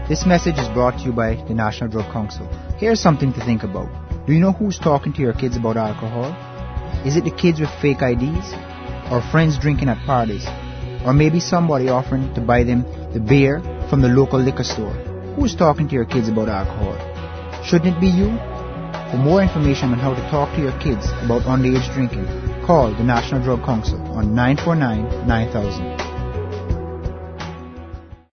This message is brought to you by the National Drug Council. Here's something to think about. Do you know who's talking to your kids about alcohol? Is it the kids with fake IDs? Or friends drinking at parties? Or maybe somebody offering to buy them the beer from the local liquor store? Who's talking to your kids about alcohol? Shouldn't it be you? For more information on how to talk to your kids about underage drinking, call the National Drug Council on 949-9000.